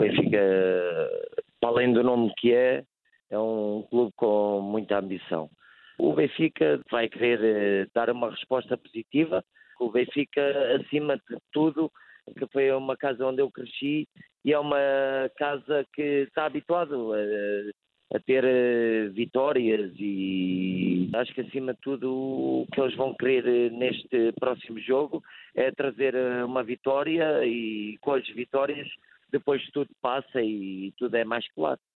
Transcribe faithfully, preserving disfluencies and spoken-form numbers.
Benfica, para além do nome que é, é um clube com muita ambição. O Benfica vai querer eh, dar uma resposta positiva. O Benfica, acima de tudo, que foi uma casa onde eu cresci e é uma casa que está habituado a, a ter eh, vitórias, e acho que acima de tudo o que eles vão querer eh, neste próximo jogo é trazer eh, uma vitória, e com as vitórias depois tudo passa e tudo é mais claro.